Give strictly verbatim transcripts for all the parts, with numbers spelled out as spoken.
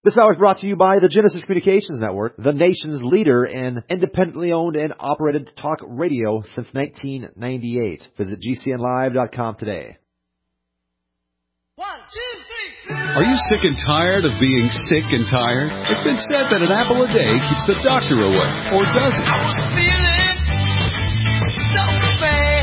This hour is brought to you by the Genesis Communications Network, the nation's leader in independently owned and operated talk radio since nineteen ninety-eight. Visit G C N live dot com today. One, two, three. Are you sick and tired of being sick and tired? It's been said that an apple a day keeps the doctor away, or does it? I was feeling so bad.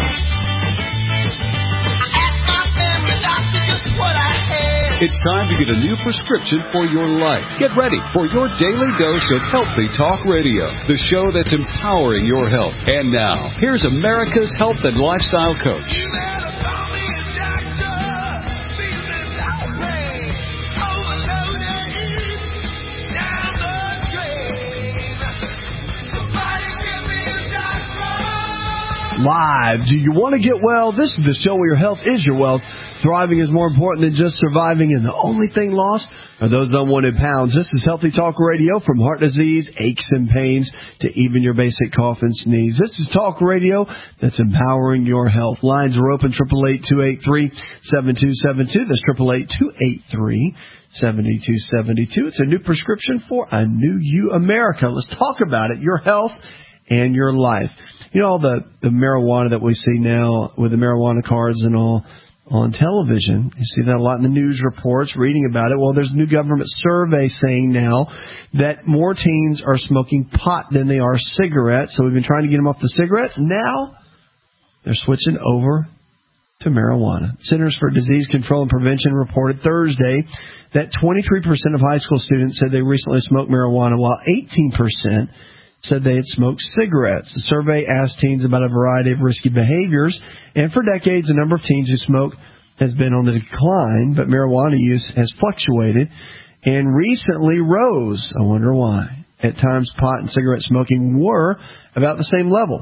I asked my family doctor just what I had. It's time to get a new prescription for your life. Get ready for your daily dose of Healthy Talk Radio, the show that's empowering your health. And now, here's America's health and lifestyle coach. You better call me a doctor. Feeling lonely, overloaded, down the drain. Somebody give me a doctor. Live. Do you want to get well? This is the show where your health is your wealth. Thriving is more important than just surviving, and the only thing lost are those unwanted pounds. This is Healthy Talk Radio, from heart disease, aches and pains, to even your basic cough and sneeze. This is talk radio that's empowering your health. Lines are open, eight eight eight, two eight three, seven two seven two. That's eight eight eight, two eight three, seven two seven two. It's a new prescription for a new you, America. Let's talk about it, your health and your life. You know, all the, the marijuana that we see now with the marijuana cards and all on television. You see that a lot in the news reports, reading about it. Well, there's a new government survey saying now that more teens are smoking pot than they are cigarettes. So we've been trying to get them off the cigarettes. Now they're switching over to marijuana. Centers for Disease Control and Prevention reported Thursday that twenty-three percent of high school students said they recently smoked marijuana, while eighteen percent said they had smoked cigarettes. The survey asked teens about a variety of risky behaviors, and for decades, the number of teens who smoke has been on the decline, but marijuana use has fluctuated and recently rose. I wonder why. At times, pot and cigarette smoking were about the same level.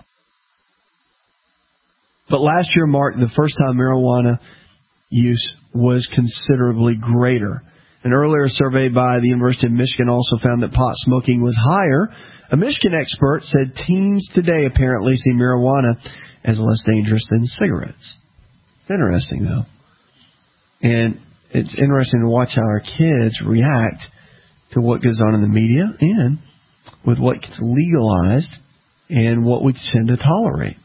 But last year marked the first time marijuana use was considerably greater. An earlier survey by the University of Michigan also found that pot smoking was higher. A Michigan expert said teens today apparently see marijuana as less dangerous than cigarettes. It's interesting, though. And it's interesting to watch how our kids react to what goes on in the media and with what gets legalized and what we tend to tolerate.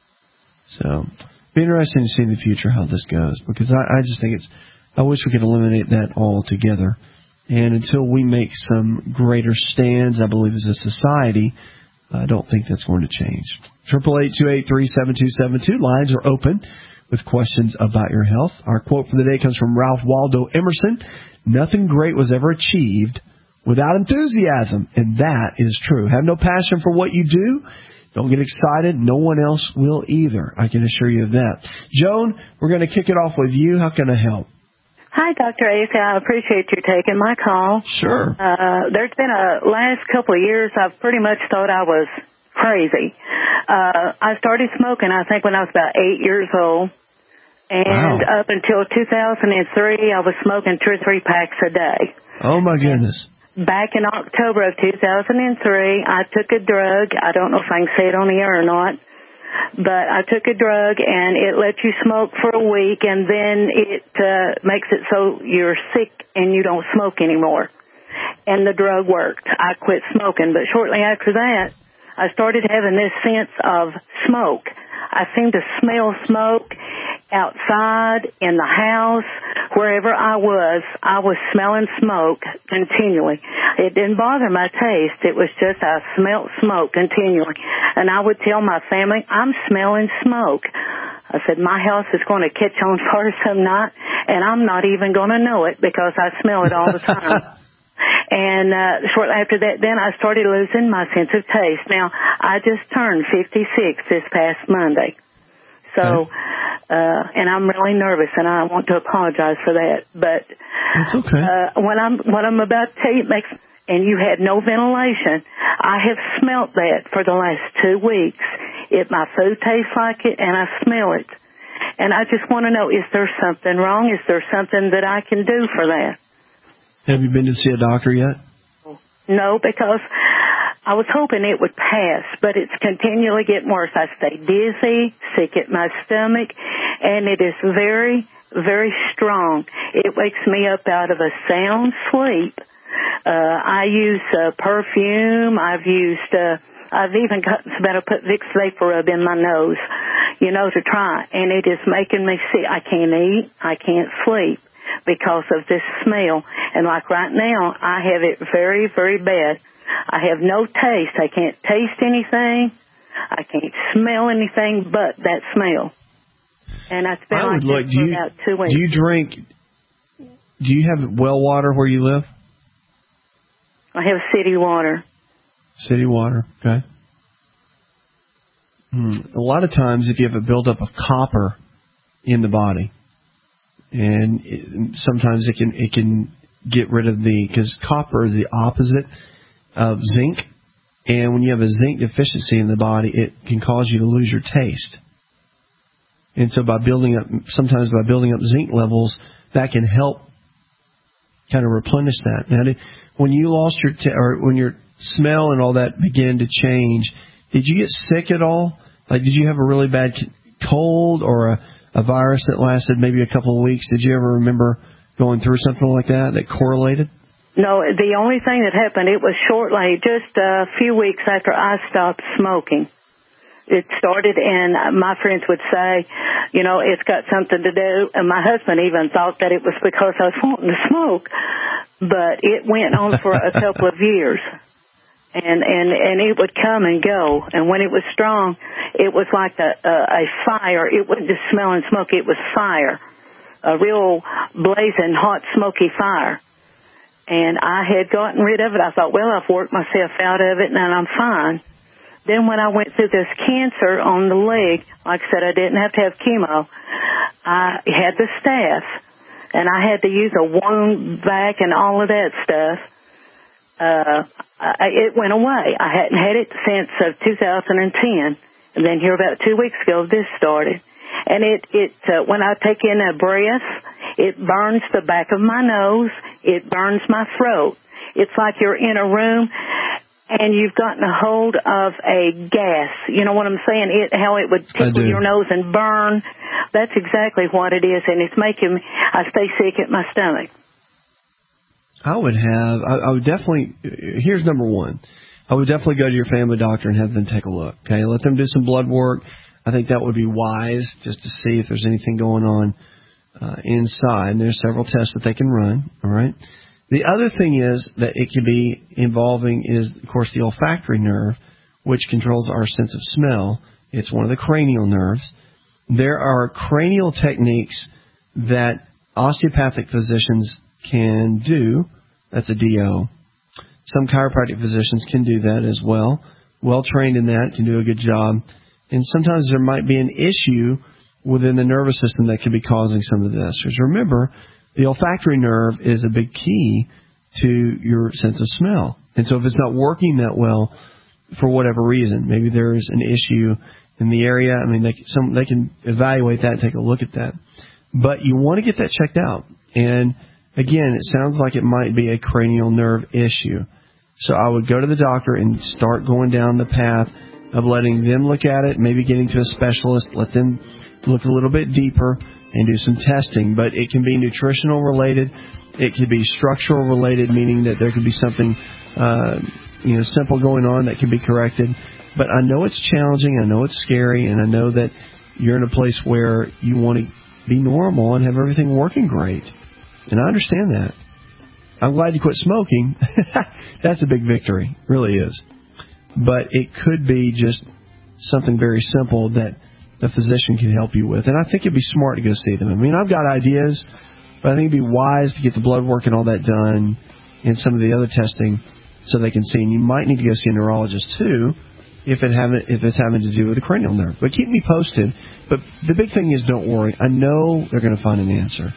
So it'll be interesting to see in the future how this goes, because I, I just think it's, I wish we could eliminate that altogether. And until we make some greater stands, I believe, as a society, I don't think that's going to change. eight eight eight, two eight three, seven two seven two. Lines are open with questions about your health. Our quote for the day comes from Ralph Waldo Emerson. Nothing great was ever achieved without enthusiasm. And that is true. Have no passion for what you do. Don't get excited. No one else will either. I can assure you of that. Joan, we're going to kick it off with you. How can I help? Hi, Doctor Ace. I appreciate you taking my call. Sure. Uh, there's been a last couple of years I've pretty much thought I was crazy. Uh, I started smoking, I think, when I was about eight years old. And Wow. up until two thousand three, I was smoking two or three packs a day. Oh, my goodness. Back in October of two thousand three, I took a drug. I don't know if I can say it on the air or not. But I took a drug, and it lets you smoke for a week, and then it uh, makes it so you're sick and you don't smoke anymore. And the drug worked. I quit smoking. But shortly after that, I started having this sense of smoke. I seemed to smell smoke outside, in the house, wherever I was. I was smelling smoke continually. It didn't bother my taste. It was just I smelled smoke continually. And I would tell my family, I'm smelling smoke. I said, my house is going to catch on fire some night, and I'm not even going to know it because I smell it all the time. And uh, shortly after that, then I started losing my sense of taste. Now, I just turned fifty-six this past Monday. So, uh, and I'm really nervous, and I want to apologize for that. But That's okay. uh, what I'm what I'm about to tell you makes, and you had no ventilation. I have smelt that for the last two weeks. It my food tastes like it, and I smell it. And I just want to know: is there something wrong? Is there something that I can do for that? Have you been to see a doctor yet? No, because I was hoping it would pass, but it's continually getting worse. I stay dizzy, sick at my stomach, and it is very, very strong. It wakes me up out of a sound sleep Uh, I use uh, perfume. I've used, uh, I've even got better put Vicks Vapor Rub in my nose, you know, to try. And it is making me sick. I can't eat. I can't sleep because of this smell. And like right now, I have it very, very bad. I have no taste. I can't taste anything. I can't smell anything but that smell. And it's been I like would look, this do for you, about two weeks. Do you drink, do you have well water where you live? I have city water. City water, okay. Hmm. A lot of times if you have a buildup of copper in the body, and it, sometimes it can it can get rid of the, because copper is the opposite of zinc, and when you have a zinc deficiency in the body, it can cause you to lose your taste. And so by building up, sometimes by building up zinc levels, that can help kind of replenish that. Now, did, when you lost your, t- or when your smell and all that began to change, did you get sick at all? Like, did you have a really bad cold or a, a virus that lasted maybe a couple of weeks? Did you ever remember going through something like that that correlated? No, the only thing that happened, it was shortly, just a few weeks after I stopped smoking. It started, and my friends would say, you know, it's got something to do, and my husband even thought that it was because I was wanting to smoke, but it went on for a couple of years, and and and it would come and go, and when it was strong, it was like a a, a fire. It wasn't just smelling smoke; it was fire, a real blazing hot smoky fire. And I had gotten rid of it. I thought, well, I've worked myself out of it, and I'm fine. Then when I went through this cancer on the leg, like I said, I didn't have to have chemo. I had the staph, and I had to use a wound vac and all of that stuff. Uh, I, it went away. I hadn't had it since uh, two thousand ten, and then here about two weeks ago, this started. And it, it uh, when I take in a breath, it burns the back of my nose. It burns my throat. It's like you're in a room and you've gotten a hold of a gas. You know what I'm saying? It, how it would tickle your nose and burn. That's exactly what it is, and it's making me, I stay sick at my stomach. I would have, I, I would definitely, here's number one. I would definitely go to your family doctor and have them take a look, okay? Let them do some blood work. I think that would be wise, just to see if there's anything going on uh, inside. And there's several tests that they can run, all right? The other thing is that it could be involving is, of course, the olfactory nerve, which controls our sense of smell. It's one of the cranial nerves. There are cranial techniques that osteopathic physicians can do. That's a D O. Some chiropractic physicians can do that as well. Well trained in that, can do a good job. And sometimes there might be an issue within the nervous system that could be causing some of this. Because remember, the olfactory nerve is a big key to your sense of smell. And so if it's not working that well for whatever reason, maybe there is an issue in the area. I mean, they can, some, they can evaluate that and take a look at that. But you want to get that checked out. And again, it sounds like it might be a cranial nerve issue. So I would go to the doctor and start going down the path of letting them look at it, maybe getting to a specialist, let them look a little bit deeper and do some testing. But it can be nutritional related. It could be structural related, meaning that there could be something uh, you know, simple going on that can be corrected. But I know it's challenging. I know it's scary. And I know that you're in a place where you want to be normal and have everything working great. And I understand that. I'm glad you quit smoking. That's a big victory. It really is. But it could be just something very simple that the physician can help you with. And I think it'd be smart to go see them. I mean, I've got ideas, but I think it'd be wise to get the blood work and all that done and some of the other testing so they can see. And you might need to go see a neurologist, too, if it haven't, if it's having to do with the cranial nerve. But keep me posted. But the big thing is, don't worry. I know they're going to find an answer.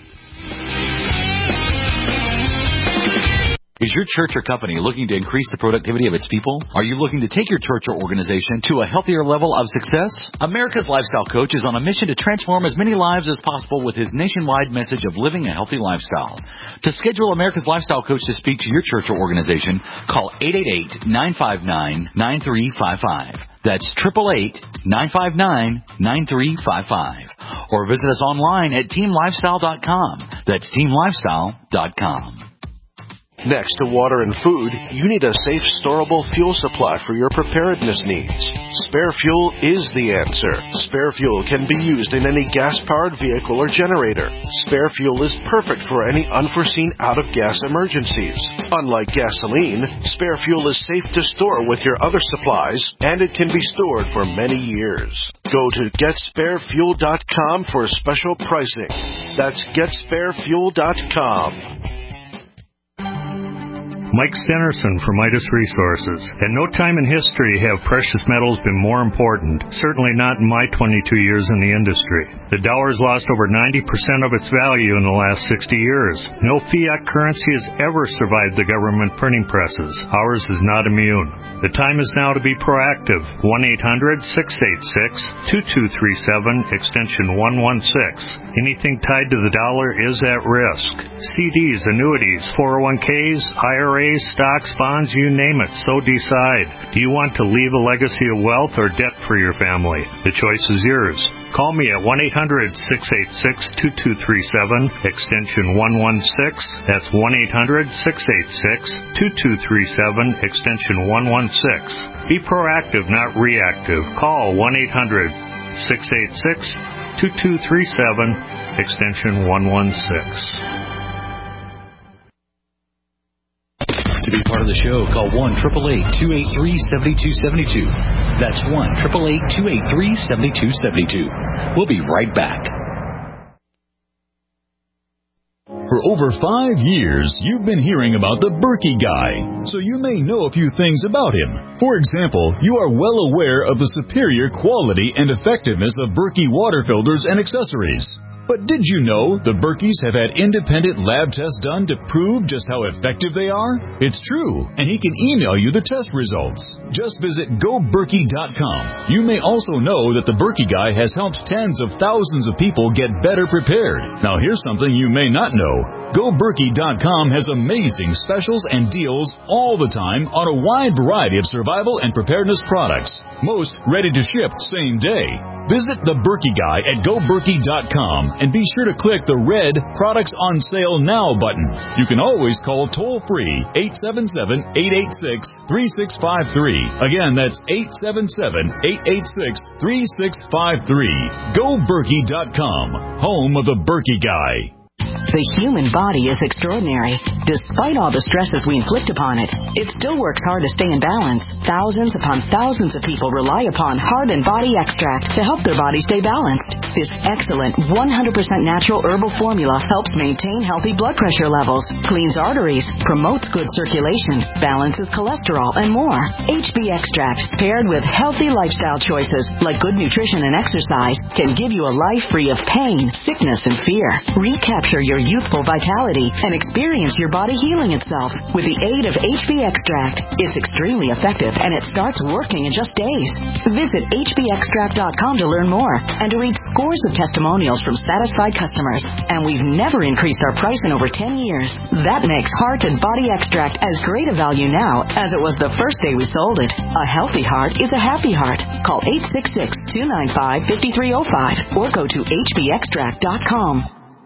Is your church or company looking to increase the productivity of its people? Are you looking to take your church or organization to a healthier level of success? America's Lifestyle Coach is on a mission to transform as many lives as possible with his nationwide message of living a healthy lifestyle. To schedule America's Lifestyle Coach to speak to your church or organization, call eight eight eight, nine five nine, nine three five five. That's eight eight eight, nine five nine, nine three five five. Or visit us online at team lifestyle dot com. That's team lifestyle dot com. Next to water and food, you need a safe, storable fuel supply for your preparedness needs. Spare Fuel is the answer. Spare Fuel can be used in any gas-powered vehicle or generator. Spare Fuel is perfect for any unforeseen out-of-gas emergencies. Unlike gasoline, Spare Fuel is safe to store with your other supplies, and it can be stored for many years. Go to get spare fuel dot com for special pricing. That's get spare fuel dot com. Mike Stenerson from Midas Resources. At no time in history have precious metals been more important, certainly not in my twenty-two years in the industry. The dollar has lost over ninety percent of its value in the last sixty years. No fiat currency has ever survived the government printing presses. Ours is not immune. The time is now to be proactive. one eight hundred six eight six two two three seven, extension one one six. Anything tied to the dollar is at risk. C Ds, annuities, four oh one k's, I R As, stocks, bonds, you name it, so decide. Do you want to leave a legacy of wealth or debt for your family? The choice is yours. Call me at one eight hundred six eight six two two three seven, extension one one six. That's one eight hundred six eight six two two three seven, extension one one six. Be proactive, not reactive. Call one eight hundred six eight six two two three seven, extension one one six. To be part of the show, call one eight eight eight, two eight three, seven two seven two. That's one eight eight eight, two eight three, seven two seven two. We'll be right back. For over five years, you've been hearing about the Berkey Guy, so you may know a few things about him. For example, you are well aware of the superior quality and effectiveness of Berkey water filters and accessories. But did you know the Berkeys have had independent lab tests done to prove just how effective they are? It's true, and he can email you the test results. Just visit go berkey dot com. You may also know that the Berkey Guy has helped tens of thousands of people get better prepared. Now here's something you may not know. go berkey dot com has amazing specials and deals all the time on a wide variety of survival and preparedness products. Most ready to ship same day. Visit the Berkey Guy at go berkey dot com and be sure to click the red Products on Sale Now button. You can always call toll-free eight seven seven, eight eight six, three six five three. Again, that's eight seven seven, eight eight six, three six five three. go berkey dot com, home of the Berkey Guy. The human body is extraordinary. Despite all the stresses we inflict upon it, it still works hard to stay in balance. Thousands upon thousands of people rely upon Heart and Body Extract to help their body stay balanced. This excellent one hundred percent natural herbal formula helps maintain healthy blood pressure levels, cleans arteries, promotes good circulation, balances cholesterol, and more. H B Extract, paired with healthy lifestyle choices like good nutrition and exercise, can give you a life free of pain, sickness, and fear. Recapture your youthful vitality and experience your body healing itself with the aid of H B Extract. It's extremely effective and it starts working in just days. Visit H B extract dot com to learn more and to read scores of testimonials from satisfied customers. And we've never increased our price in over ten years. That makes Heart and Body Extract as great a value now as it was the first day we sold it. A healthy heart is a happy heart. Call eight six six, two nine five, five three zero five or go to H B extract dot com.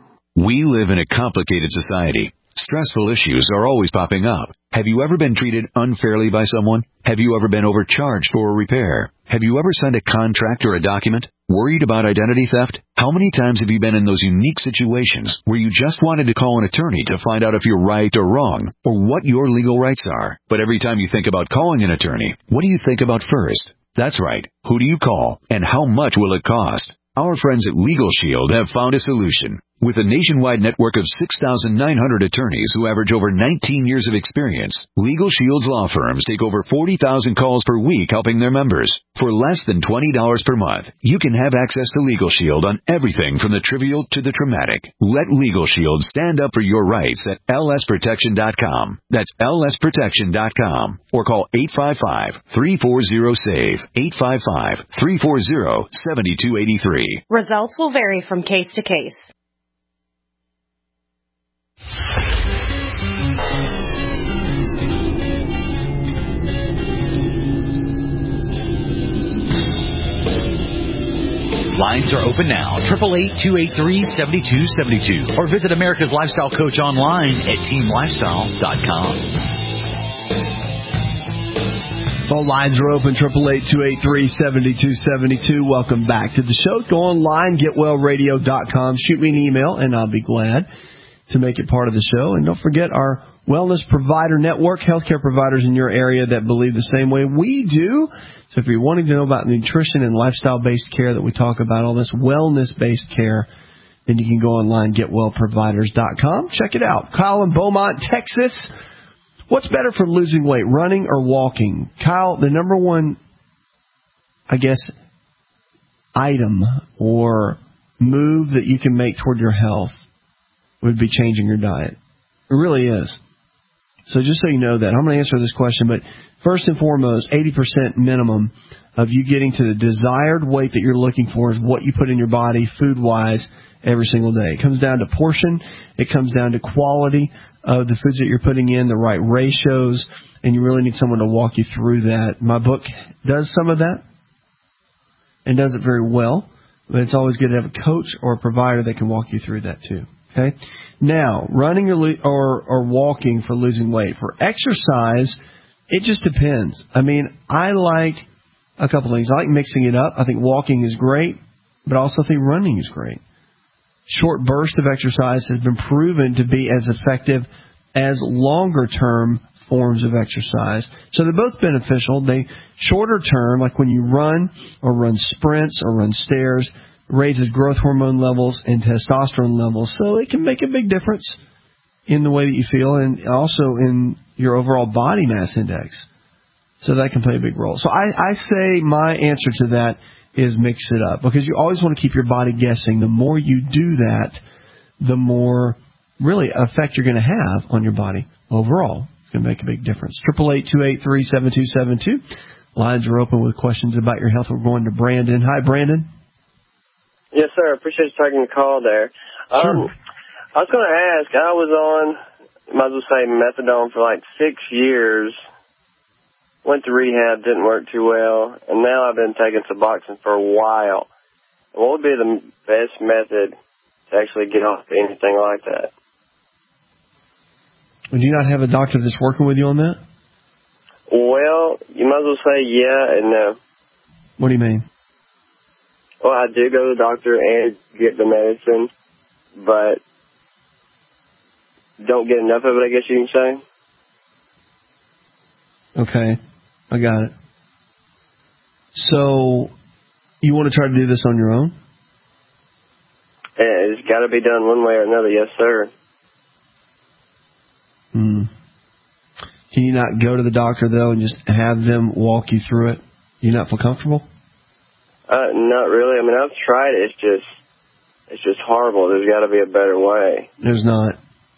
We live in a complicated society. Stressful issues are always popping up. Have you ever been treated unfairly by someone? Have you ever been overcharged for a repair? Have you ever signed a contract or a document? Worried about identity theft? How many times have you been in those unique situations where you just wanted to call an attorney to find out if you're right or wrong, or what your legal rights are? But every time you think about calling an attorney, what do you think about first? That's right. Who do you call, and how much will it cost? Our friends at Legal Shield have found a solution. With a nationwide network of six thousand nine hundred attorneys who average over nineteen years of experience, Legal Shield's law firms take over forty thousand calls per week helping their members. For less than twenty dollars per month, you can have access to Legal Shield on everything from the trivial to the traumatic. Let Legal Shield stand up for your rights at L S protection dot com. That's L S protection dot com. Or call eight five five, three four zero, S A V E, eight five five, three four zero, seven two eight three. Results will vary from case to case. Lines are open now. eight eight eight, two eight three, seven two seven two. Or visit America's Lifestyle Coach online at team lifestyle dot com. Phone lines are open, eight eight eight, two eight three, seven two seven two. Welcome back to the show. Go online, get well radio dot com. Shoot me an email, and I'll be glad to make it part of the show. And don't forget our Wellness Provider Network, healthcare providers in your area that believe the same way we do. So if you're wanting to know about nutrition and lifestyle-based care that we talk about, all this wellness-based care, then you can go online, get well providers dot com. Check it out. Kyle in Beaumont, Texas. What's better for losing weight, running or walking? Kyle, the number one, I guess, item or move that you can make toward your health would be changing your diet. It really is. So just so you know that, I'm going to answer this question, but first and foremost, eighty percent minimum of you getting to the desired weight that you're looking for is what you put in your body food-wise every single day. It comes down to portion. It comes down to quality of the foods that you're putting in, the right ratios, and you really need someone to walk you through that. My book does some of that and does it very well, but it's always good to have a coach or a provider that can walk you through that too. Okay. Now, running or, lo- or or walking for losing weight. For exercise, it just depends. I mean, I like a couple things. I like mixing it up. I think walking is great, but I also think running is great. Short burst of exercise has been proven to be as effective as longer-term forms of exercise. So they're both beneficial. They shorter term, like when you run or run sprints or run stairs, raises growth hormone levels and testosterone levels. So it can make a big difference in the way that you feel and also in your overall body mass index. So that can play a big role. So I, I say my answer to that is mix it up, because you always want to keep your body guessing. The more you do that, the more really effect you're going to have on your body overall. It's going to make a big difference. eight eight eight, two eight three, seven two seven two. Lines are open with questions about your health. We're going to Brandon. Hi, Brandon. Yes, sir. I appreciate you taking the call there. Sure. Um, I was going to ask, I was on, might as well say, methadone for like six years. Went to rehab, didn't work too well, and now I've been taking Suboxone for a while. What would be the best method to actually get off anything like that? Do you not have a doctor that's working with you on that? Well, you might as well say yeah and no. What do you mean? Well, I do go to the doctor and get the medicine, but don't get enough of it, I guess you can say. Okay, I got it. So, you want to try to do this on your own? Yeah, it's got to be done one way or another, yes, sir. Hmm. Can you not go to the doctor, though, and just have them walk you through it? You not feel comfortable? Uh, not really. I mean, I've tried it. It's just, it's just horrible. There's got to be a better way. There's not.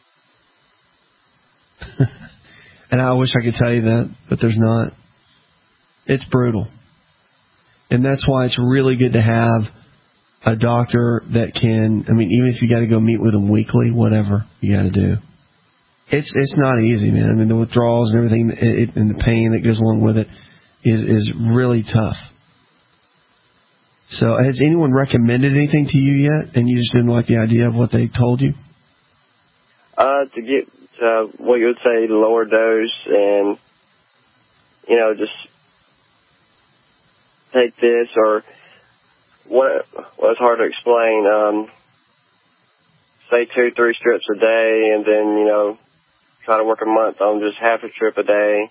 And I wish I could tell you that, but there's not. It's brutal. And that's why it's really good to have a doctor that can, I mean, even if you got to go meet with them weekly, whatever you got to do. It's it's not easy, man. I mean, the withdrawals and everything, it, and the pain that goes along with it is, is really tough. So has anyone recommended anything to you yet, and you just didn't like the idea of what they told you? Uh, to get uh, what you would say lower dose and, you know, just take this or what, well, it's hard to explain. Um, say two, three strips a day and then, you know, try to work a month on just half a strip a day.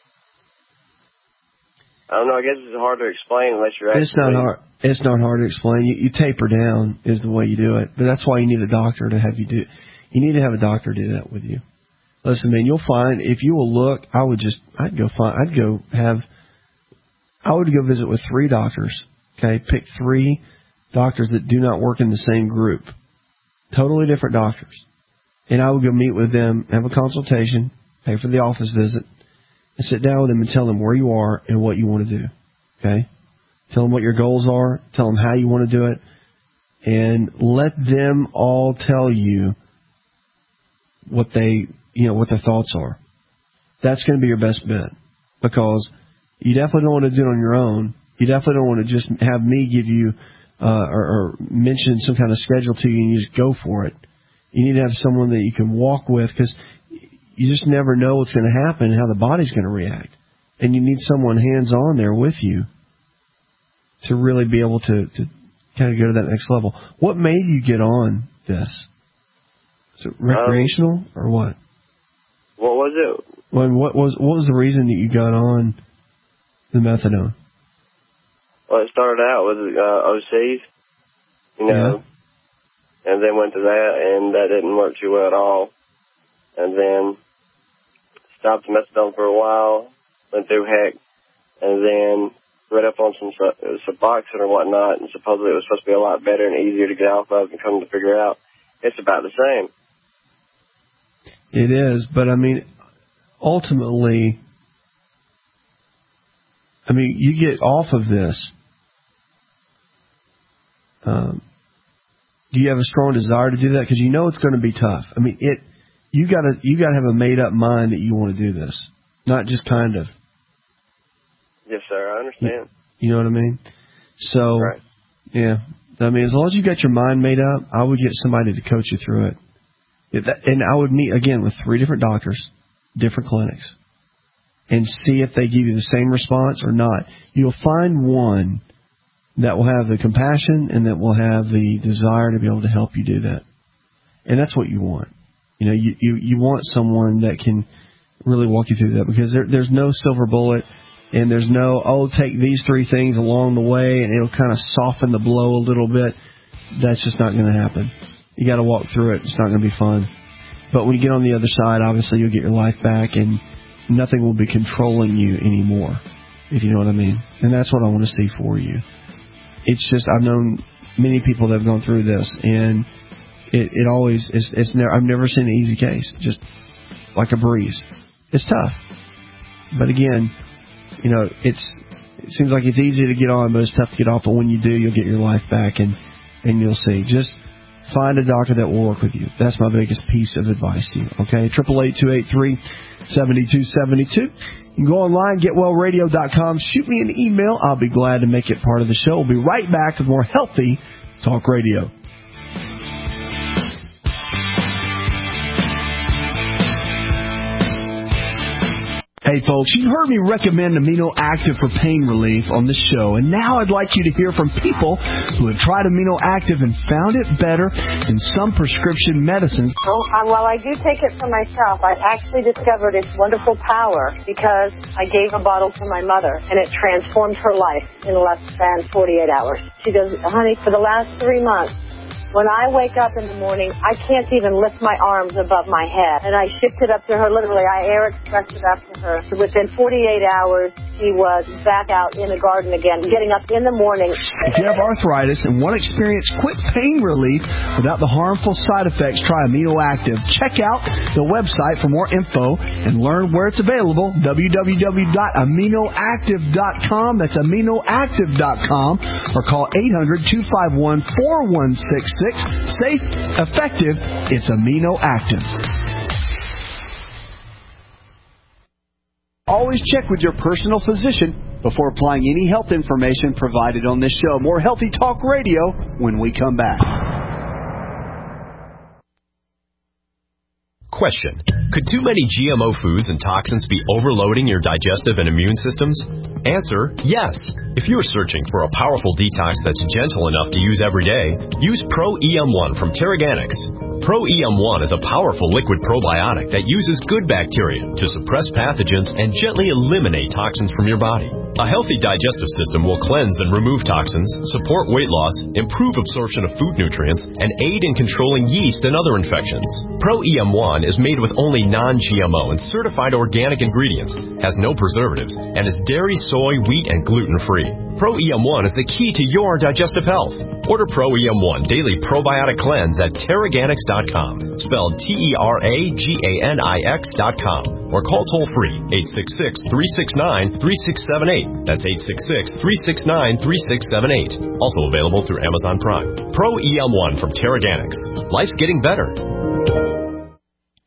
I don't know. I guess it's hard to explain unless you're actually... It's not hard. It's not hard to explain. You, you taper down is the way you do it. But that's why you need a doctor to have you do... You need to have a doctor do that with you. Listen, man, you'll find... If you will look, I would just... I'd go find... I'd go have... I would go visit with three doctors. Okay? Pick three doctors that do not work in the same group. Totally different doctors. And I would go meet with them, have a consultation, pay for the office visit, and sit down with them and tell them where you are and what you want to do. Okay? Tell them what your goals are. Tell them how you want to do it. And let them all tell you what they, you know, what their thoughts are. That's going to be your best bet. Because you definitely don't want to do it on your own. You definitely don't want to just have me give you uh, or, or mention some kind of schedule to you and you just go for it. You need to have someone that you can walk with because you just never know what's going to happen and how the body's going to react. And you need someone hands-on there with you to really be able to, to kind of go to that next level. What made you get on this? Is it recreational um, or what? What was it? Well, what was what was the reason that you got on the methadone? Well, it started out with uh, O Cs, you know, yeah. and then went to that, and that didn't work too well at all. And then stopped the methadone for a while, went through heck, and then read up on some Suboxone or whatnot, and supposedly it was supposed to be a lot better and easier to get off of, and come to figure out it's about the same. It is, but I mean, ultimately, I mean, you get off of this. Um, do you have a strong desire to do that? Because you know it's going to be tough. I mean, it. You got to you got to have a made up mind that you want to do this, not just kind of. Yes, sir. I understand. You, you know what I mean? So, right. yeah. I mean, as long as you got your mind made up, I would get somebody to coach you through it. If that, and I would meet again with three different doctors, different clinics, and see if they give you the same response or not. You'll find one that will have the compassion and that will have the desire to be able to help you do that. And that's what you want. You know, you, you, you want someone that can really walk you through that, because there, there's no silver bullet, and there's no, oh, take these three things along the way and it'll kind of soften the blow a little bit. That's just not going to happen. You got to walk through it. It's not going to be fun. But when you get on the other side, obviously you'll get your life back and nothing will be controlling you anymore, if you know what I mean. And that's what I want to see for you. It's just, I've known many people that have gone through this, and it, it always, it's, it's never, I've never seen an easy case, just like a breeze. It's tough. But again, you know, it's, it seems like it's easy to get on, but it's tough to get off. But when you do, you'll get your life back, and, and you'll see. Just find a doctor that will work with you. That's my biggest piece of advice to you. Okay, eight eight eight, two eight three, seven two seven two. You can go online, get well radio dot com. Shoot me an email. I'll be glad to make it part of the show. We'll be right back with more Healthy Talk Radio. Hey folks, you've heard me recommend Amino Active for pain relief on the show, and now I'd like you to hear from people who have tried Amino Active and found it better than some prescription medicines. Well, uh, while I do take it for myself, I actually discovered its wonderful power because I gave a bottle to my mother, and it transformed her life in less than forty-eight hours. She goes, honey, for the last three months, when I wake up in the morning, I can't even lift my arms above my head. And I shipped it up to her, literally, I air expressed it up to her. Within forty-eight hours, she was back out in the garden again, getting up in the morning. If you have arthritis and want to experience quick pain relief without the harmful side effects, try Amino Active. Check out the website for more info and learn where it's available, w w w dot amino active dot com. That's amino active dot com. Or call eight hundred, two five one, four one six six. Safe, effective, it's Amino Active. Always check with your personal physician before applying any health information provided on this show. More Healthy Talk Radio when we come back. Question. Could too many G M O foods and toxins be overloading your digestive and immune systems? Answer, yes. If you are searching for a powerful detox that's gentle enough to use every day, use Pro E M one from Teraganix. Pro E M one is a powerful liquid probiotic that uses good bacteria to suppress pathogens and gently eliminate toxins from your body. A healthy digestive system will cleanse and remove toxins, support weight loss, improve absorption of food nutrients, and aid in controlling yeast and other infections. Pro E M one is made with only non G M O and certified organic ingredients, has no preservatives, and is dairy, soy, wheat, and gluten-free. Pro E M one is the key to your digestive health. Order Pro E M one Daily Probiotic Cleanse at Teraganix dot com, spelled T E R A G A N I X dot com, or call toll-free eight six six, three six nine, three six seven eight. That's eight six six, three six nine, three six seven eight. Also available through Amazon Prime. Pro E M one from Teraganix. Life's getting better.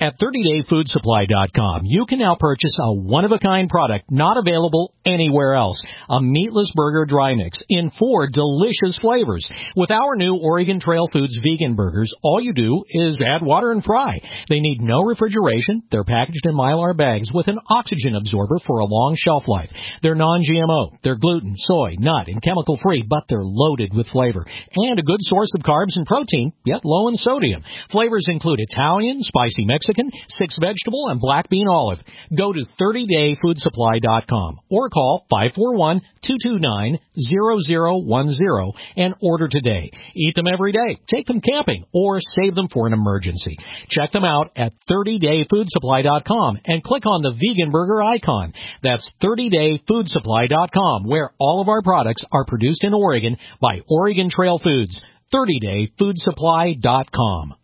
At thirty day food supply dot com, you can now purchase a one-of-a-kind product not available anywhere else. A meatless burger dry mix in four delicious flavors. With our new Oregon Trail Foods vegan burgers, all you do is add water and fry. They need no refrigeration. They're packaged in Mylar bags with an oxygen absorber for a long shelf life. They're non G M O. They're gluten, soy, nut, and chemical-free, but they're loaded with flavor. And a good source of carbs and protein, yet low in sodium. Flavors include Italian, spicy Mexican, six vegetable, and black bean olive. Go to thirty day food supply dot com or call five four one, two two nine, zero zero one zero and order today. Eat them every day, take them camping, or save them for an emergency. Check them out at thirty day food supply dot com and click on the vegan burger icon. That's thirty day food supply dot com, where all of our products are produced in Oregon by Oregon Trail Foods. thirty day food supply dot com.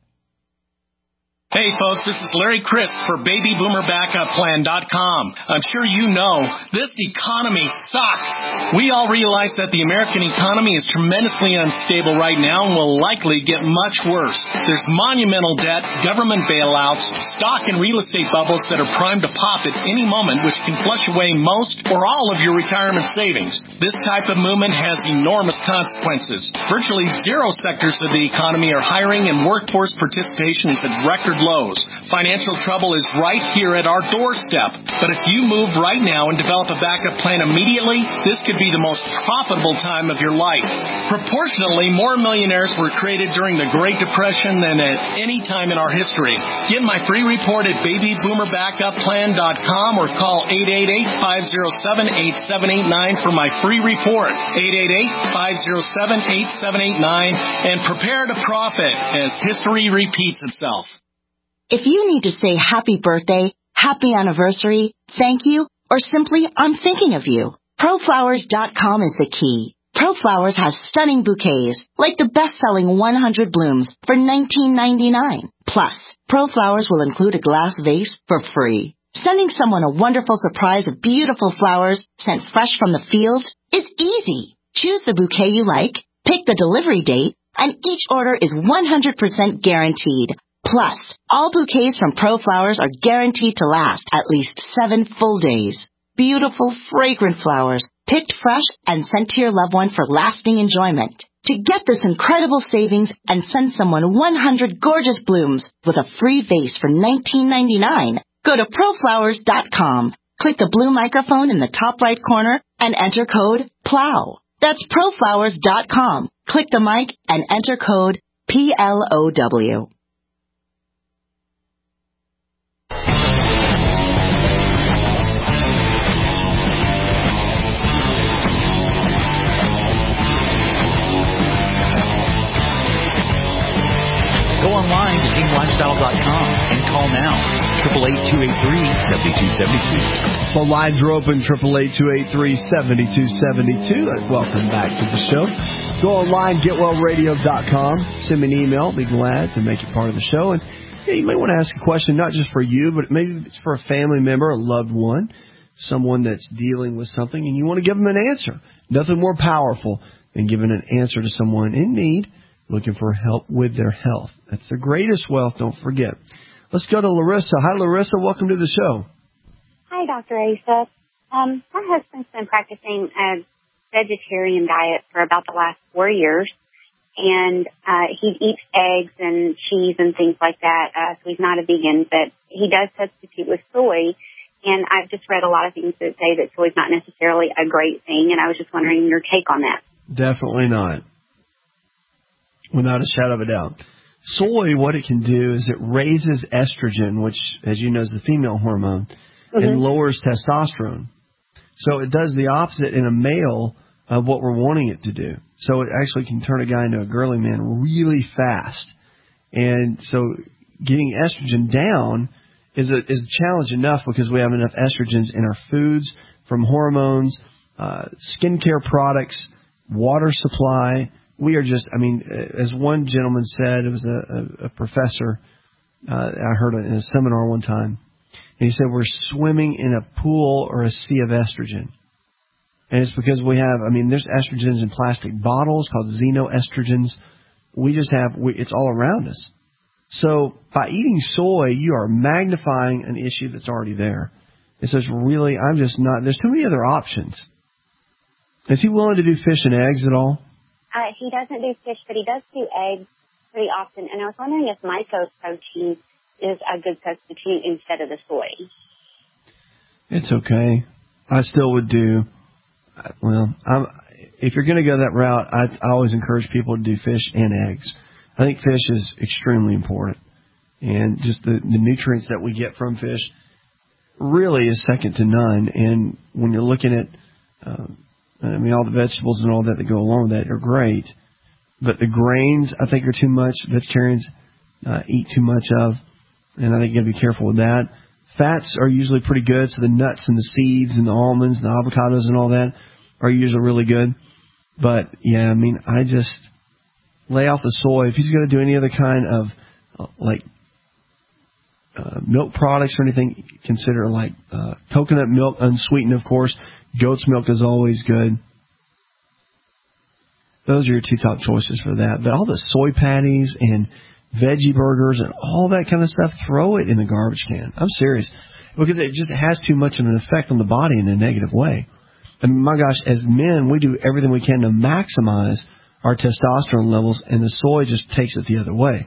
Hey folks, this is Larry Crisp for baby boomer backup plan dot com. I'm sure you know, this economy sucks. We all realize that the American economy is tremendously unstable right now and will likely get much worse. There's monumental debt, government bailouts, stock and real estate bubbles that are primed to pop at any moment, which can flush away most or all of your retirement savings. This type of movement has enormous consequences. Virtually zero sectors of the economy are hiring, and workforce participation is at record lows. Financial trouble is right here at our doorstep. But if you move right now and develop a backup plan immediately, this could be the most profitable time of your life. Proportionally, more millionaires were created during the Great Depression than at any time in our history. Get my free report at baby boomer backup plan dot com or call eight eight eight, five zero seven, eight seven eight nine for my free report. eight eight eight, five zero seven, eight seven eight nine and prepare to profit as history repeats itself. If you need to say happy birthday, happy anniversary, thank you, or simply I'm thinking of you, pro flowers dot com is the key. ProFlowers has stunning bouquets, like the best-selling one hundred blooms for nineteen ninety-nine. Plus, ProFlowers will include a glass vase for free. Sending someone a wonderful surprise of beautiful flowers sent fresh from the field is easy. Choose the bouquet you like, pick the delivery date, and each order is one hundred percent guaranteed. Plus, all bouquets from ProFlowers are guaranteed to last at least seven full days. Beautiful, fragrant flowers, picked fresh and sent to your loved one for lasting enjoyment. To get this incredible savings and send someone one hundred gorgeous blooms with a free vase for nineteen ninety-nine, go to pro flowers dot com. Click the blue microphone in the top right corner and enter code PLOW. That's pro flowers dot com. Click the mic and enter code P L O W. Go online to zine lifestyle dot com and call now. eight eight eight, two eight three, seven two seven two. Phone lines are open, eight eight eight, two eight three, seven two seven two. Welcome back to the show. Go online, get well radio dot com. Send me an email. Be glad to make you part of the show. And yeah, you may want to ask a question, not just for you, but maybe it's for a family member, a loved one, someone that's dealing with something, and you want to give them an answer. Nothing more powerful than giving an answer to someone in need, looking for help with their health. That's the greatest wealth, don't forget. Let's go to Larissa. Hi, Larissa. Welcome to the show. Hi, Doctor Asa. Um, my husband's been practicing a vegetarian diet for about the last four years, and uh, he eats eggs and cheese and things like that, uh, so he's not a vegan, but he does substitute with soy, and I've just read a lot of things that say that soy is not necessarily a great thing, and I was just wondering your take on that. Definitely not. Without a shadow of a doubt. Soy, what it can do is it raises estrogen, which, as you know, is the female hormone, mm-hmm. and lowers testosterone. So it does the opposite in a male of what we're wanting it to do. So it actually can turn a guy into a girly man really fast. And so getting estrogen down is a, is a challenge enough because we have enough estrogens in our foods, from hormones, uh, skincare products, water supply. We are just, I mean, as one gentleman said, it was a, a, a professor, uh, I heard it in a seminar one time, and he said we're swimming in a pool or a sea of estrogen. And it's because we have, I mean, there's estrogens in plastic bottles called xenoestrogens. We just have, we, it's all around us. So by eating soy, you are magnifying an issue that's already there. And so it's really, I'm just not, there's too many other options. Is he willing to do fish and eggs at all? Uh, he doesn't do fish, but he does do eggs pretty often. And I was wondering if mycoprotein is a good substitute instead of the soy. It's okay. I still would do, well, I'm, if you're going to go that route, I, I always encourage people to do fish and eggs. I think fish is extremely important. And just the, the nutrients that we get from fish really is second to none. And when you're looking at, uh, I mean, all the vegetables and all that that go along with that are great. But the grains, I think, are too much. Vegetarians uh, eat too much of. And I think you got to be careful with that. Fats are usually pretty good. So the nuts and the seeds and the almonds and the avocados and all that are usually really good. But, yeah, I mean, I just lay off the soy. If he's going to do any other kind of, uh, like, uh, milk products or anything, consider, like, uh, coconut milk, unsweetened, of course. Goat's milk is always good. Those are your two top choices for that. But all the soy patties and veggie burgers and all that kind of stuff, throw it in the garbage can. I'm serious. Because it just has too much of an effect on the body in a negative way. I mean, my gosh, as men, we do everything we can to maximize our testosterone levels, and the soy just takes it the other way.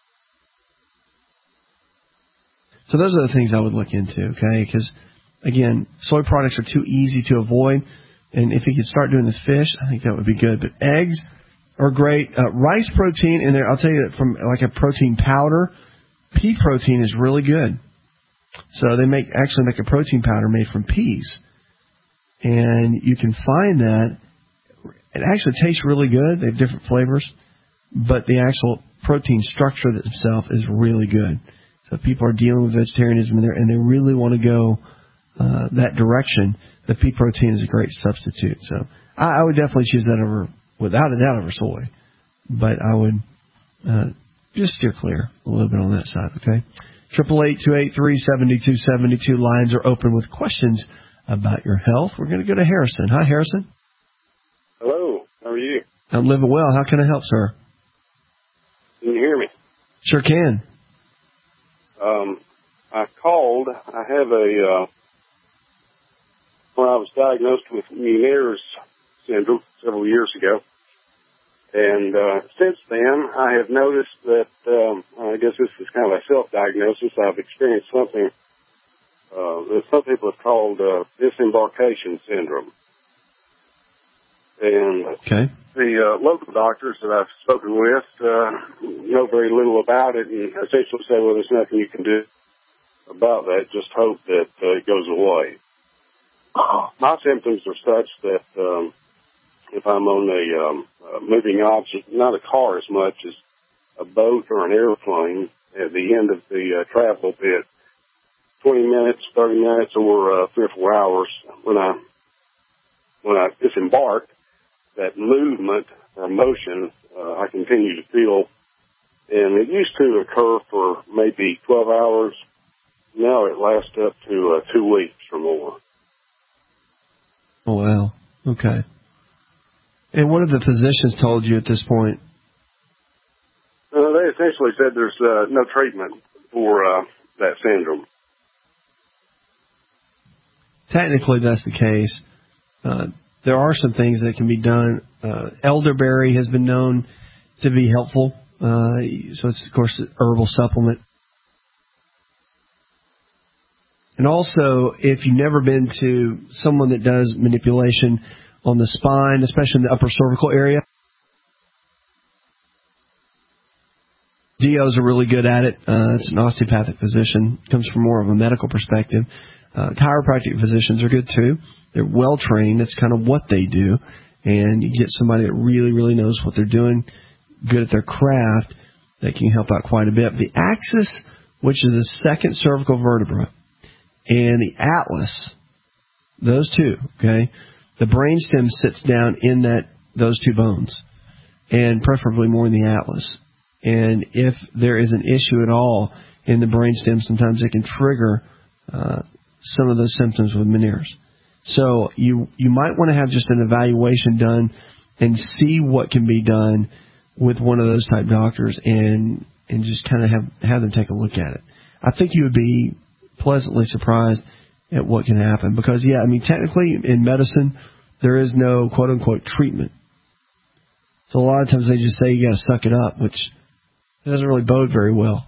So those are the things I would look into, okay? Because, again, soy products are too easy to avoid, and if you could start doing the fish, I think that would be good. But eggs are great. Uh, rice protein, and there, I'll tell you that from like a protein powder, pea protein is really good. So they make actually make a protein powder made from peas. And you can find that. It actually tastes really good. They have different flavors. But the actual protein structure itself is really good. So if people are dealing with vegetarianism and, and they really want to go uh, that direction, the pea protein is a great substitute. So I, I would definitely choose that over, without a doubt, over soy. But I would uh, just steer clear a little bit on that side, okay? triple eight, two eight three, seven two seven two. Lines are open with questions about your health. We're going to go to Harrison. Hi, Harrison. Hello. How are you? I'm living well. How can I help, sir? Can you hear me? Sure can. Um, I called. I have a, uh, when I was diagnosed with Meniere's syndrome several years ago. And uh, since then, I have noticed that, um, I guess this is kind of a self-diagnosis. I've experienced something uh, that some people have called uh, disembarkation syndrome. And okay. the uh, local doctors that I've spoken with uh, know very little about it and essentially say, well, there's nothing you can do about that. Just hope that uh, it goes away. My symptoms are such that um, if I'm on a, um, a moving object, not a car as much as a boat or an airplane, at the end of the uh, travel bit, twenty minutes, thirty minutes, or uh, three or four hours, when I when I disembark, that movement or motion uh, I continue to feel, and it used to occur for maybe twelve hours. Now it lasts up to uh, two weeks or more. Oh, wow. Okay. And what have the physicians told you at this point? Uh, they essentially said there's uh, no treatment for uh, that syndrome. Technically, that's the case. Uh, there are some things that can be done. Uh, elderberry has been known to be helpful. Uh, so it's, of course, an herbal supplement. And also, if you've never been to someone that does manipulation on the spine, especially in the upper cervical area, D Os are really good at it. Uh, it's an osteopathic physician. Comes from more of a medical perspective. Uh, chiropractic physicians are good too. They're well trained. That's kind of what they do. And you get somebody that really, really knows what they're doing, good at their craft, that can help out quite a bit. The axis, which is the second cervical vertebra, and the atlas, those two, okay, the brainstem sits down in that those two bones, and preferably more in the atlas. And if there is an issue at all in the brainstem, sometimes it can trigger uh, some of those symptoms with Meniere's. So you you might want to have just an evaluation done and see what can be done with one of those type doctors, and and just kind of have, have them take a look at it. I think you would be pleasantly surprised at what can happen. Because, yeah, I mean, technically in medicine, there is no quote-unquote treatment. So a lot of times they just say you got to suck it up, which doesn't really bode very well.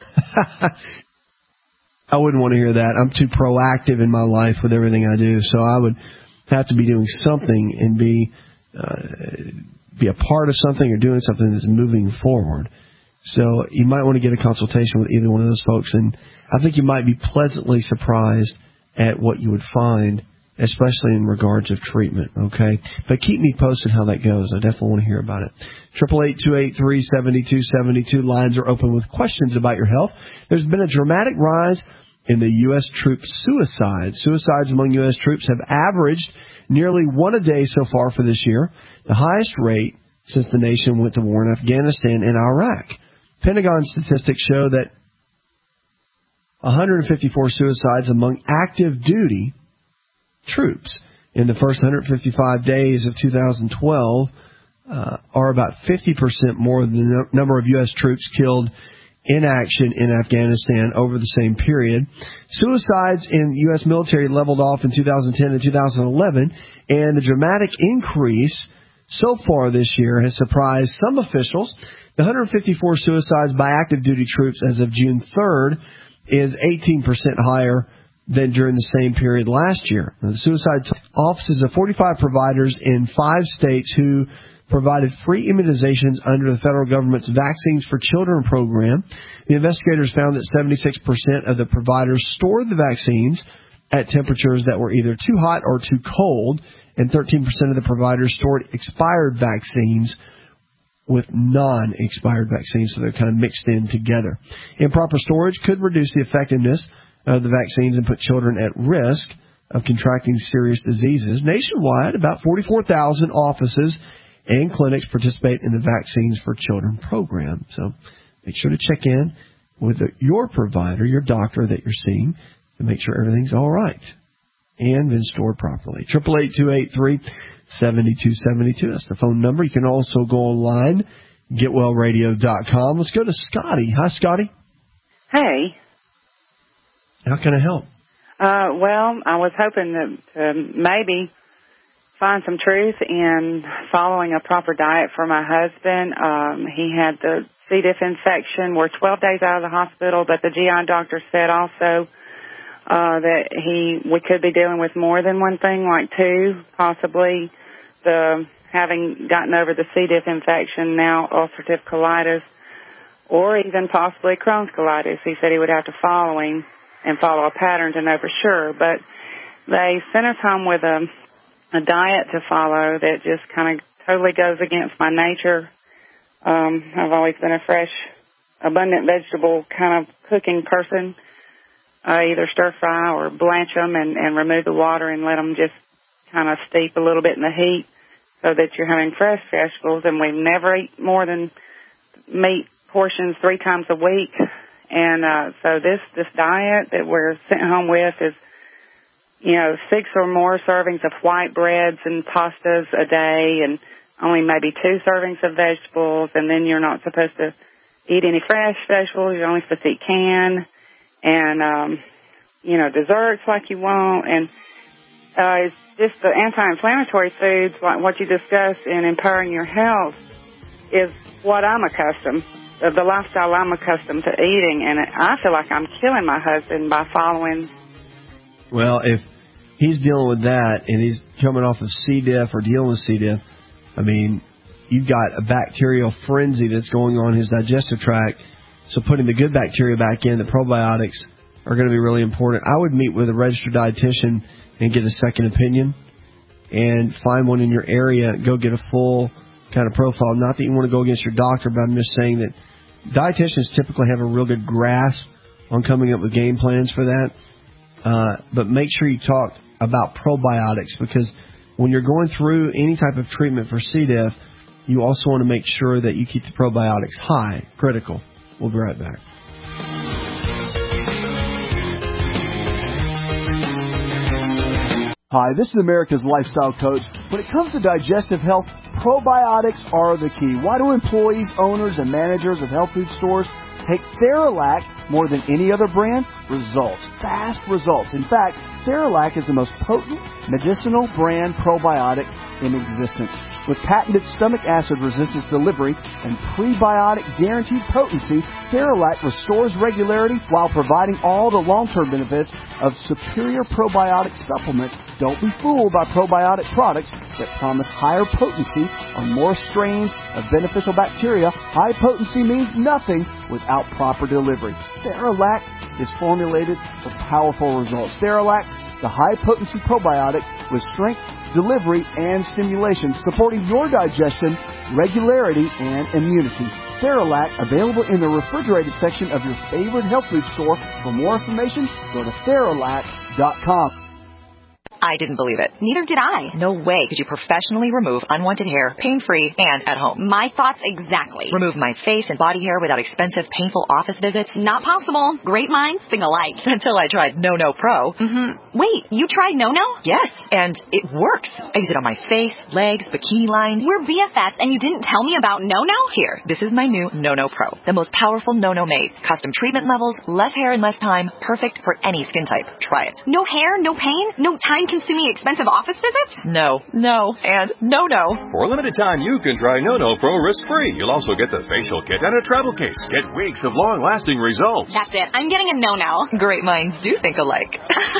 I wouldn't want to hear that. I'm too proactive in my life with everything I do, so I would have to be doing something and be uh, be a part of something or doing something that's moving forward. So you might want to get a consultation with either one of those folks, and I think you might be pleasantly surprised at what you would find, especially in regards of treatment, okay? But keep me posted how that goes. I definitely want to hear about it. eight eight eight, two eight three, seven two seven two. Lines are open with questions about your health. There's been a dramatic rise in the U S troop suicides. Suicides among U S troops have averaged nearly one a day so far for this year, the highest rate since the nation went to war in Afghanistan and Iraq. Pentagon statistics show that one hundred fifty-four suicides among active duty troops in the first one hundred fifty-five days of two thousand twelve uh, are about fifty percent more than the no- number of U S troops killed in action in Afghanistan over the same period. Suicides in U S military leveled off in two thousand ten and two thousand eleven, and the dramatic increase so far this year has surprised some officials. The one hundred fifty-four suicides by active duty troops as of June third is eighteen percent higher than during the same period last year. Now, the suicide offices of forty-five providers in five states who provided free immunizations under the federal government's Vaccines for Children program. The investigators found that seventy-six percent of the providers stored the vaccines at temperatures that were either too hot or too cold, and thirteen percent of the providers stored expired vaccines with non-expired vaccines, so they're kind of mixed in together. Improper storage could reduce the effectiveness of the vaccines and put children at risk of contracting serious diseases. Nationwide, about forty-four thousand offices and clinics participate in the Vaccines for Children program. So make sure to check in with the, your provider, your doctor that you're seeing, to make sure everything's all right and been stored properly. eight eight eight, two eight three, seven two seven two. That's the phone number. You can also go online, get well radio dot com. Let's go to Scotty. Hi, Scotty. Hey. How can I help? Uh, well, I was hoping to, to maybe find some truth in following a proper diet for my husband. Um, he had the C. diff infection. We're twelve days out of the hospital, but the G I doctor said also uh, that he we could be dealing with more than one thing, like two, possibly the having gotten over the C. diff infection, now ulcerative colitis, or even possibly Crohn's colitis. He said he would have to follow him and follow a pattern to know for sure. But they sent us home with a, a diet to follow that just kind of totally goes against my nature. Um, I've always been a fresh, abundant vegetable kind of cooking person. I either stir fry or blanch them and, and remove the water and let them just kind of steep a little bit in the heat so that you're having fresh vegetables. And we never eat more than meat portions three times a week. And uh, so this, this diet that we're sent home with is, you know, six or more servings of white breads and pastas a day and only maybe two servings of vegetables. And then you're not supposed to eat any fresh vegetables. You're only supposed to eat canned and, um, you know, desserts like you want. And uh, it's just the anti-inflammatory foods, like what you discussed in Empowering Your Health, is what I'm accustomed of the lifestyle I'm accustomed to eating, and I feel like I'm killing my husband by following. Well, if he's dealing with that and he's coming off of C. diff or dealing with C. diff, I mean, you've got a bacterial frenzy that's going on in his digestive tract, so putting the good bacteria back in, the probiotics, are going to be really important. I would meet with a registered dietitian and get a second opinion and find one in your area, go get a full kind of profile. Not that you want to go against your doctor, but I'm just saying that dietitians typically have a real good grasp on coming up with game plans for that. Uh, but make sure you talk about probiotics, because when you're going through any type of treatment for C. diff, you also want to make sure that you keep the probiotics high, critical. We'll be right back. Hi, this is America's Lifestyle Coach. When it comes to digestive health, probiotics are the key. Why do employees, owners, and managers of health food stores take Theralac more than any other brand? Results. Fast results. In fact, Theralac is the most potent medicinal brand probiotic in existence. With patented stomach acid resistance delivery and prebiotic guaranteed potency, Theralac restores regularity while providing all the long-term benefits of superior probiotic supplements. Don't be fooled by probiotic products that promise higher potency on more strains of beneficial bacteria. High potency means nothing without proper delivery. Theralac is formulated for powerful results. Theralac, the high-potency probiotic with strength, delivery, and stimulation, supporting your digestion, regularity, and immunity. Theralac, available in the refrigerated section of your favorite health food store. For more information, go to Theralac dot com. I didn't believe it. Neither did I. No way could you professionally remove unwanted hair, pain-free, and at home. My thoughts exactly. Remove my face and body hair without expensive, painful office visits? Not possible. Great minds think alike. Until I tried No No Pro. Mm-hmm. Wait, you tried No No? Yes, and it works. I use it on my face, legs, bikini line. We're B F Fs, and you didn't tell me about No No? Here, this is my new No No Pro. The most powerful No No made. Custom treatment levels, less hair in less time. Perfect for any skin type. Try it. No hair, no pain, no time-consuming expensive office visits? No, no, and no, no. For a limited time, you can try No No Pro risk-free. You'll also get the facial kit and a travel case. Get weeks of long-lasting results. That's it. I'm getting a No No. Great minds do think alike.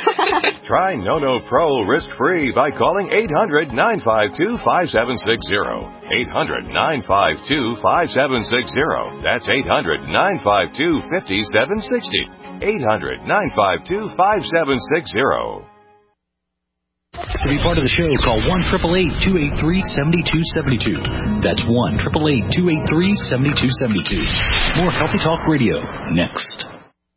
Try No No Pro risk-free by calling eight hundred, nine five two, five seven six zero. eight hundred, nine five two, five seven six zero. That's eight hundred, nine five two, five seven six zero. eight hundred, nine five two, five seven six zero. To be part of the show, call one eight eight eight, two eight three, seven two seven two. That's one eight eight eight, two eight three, seven two seven two. More Healthy Talk Radio next.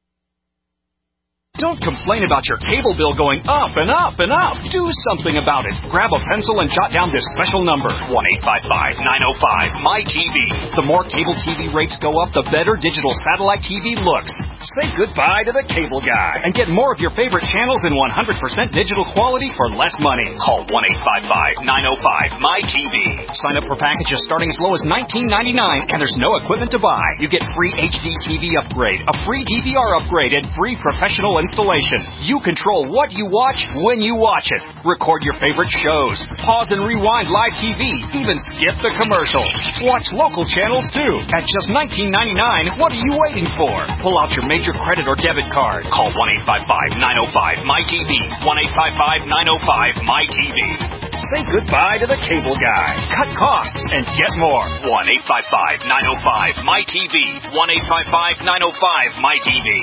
Don't complain about your cable bill going up and up and up. Do something about it. Grab a pencil and jot down this special number, one eight five five, nine oh five, M Y T V. The more cable T V rates go up, the better digital satellite T V looks. Say goodbye to the cable guy and get more of your favorite channels in one hundred percent digital quality for less money. Call one eight five five, nine oh five, M Y T V. Sign up for packages starting as low as nineteen ninety-nine, and there's no equipment to buy. You get free H D T V upgrade, a free D V R upgrade, and free professional installation. You control what you watch when you watch it. Record your favorite shows. Pause and rewind live T V. Even skip the commercials. Watch local channels too. At just nineteen ninety-nine, what are you waiting for? Pull out your major credit or debit card. Call one eight five five, nine oh five, M Y T V. one eight five five, nine oh five, M Y T V. Say goodbye to the cable guy. Cut costs and get more. one eight five five, nine oh five, M Y T V. one eight five five, nine oh five, M Y T V.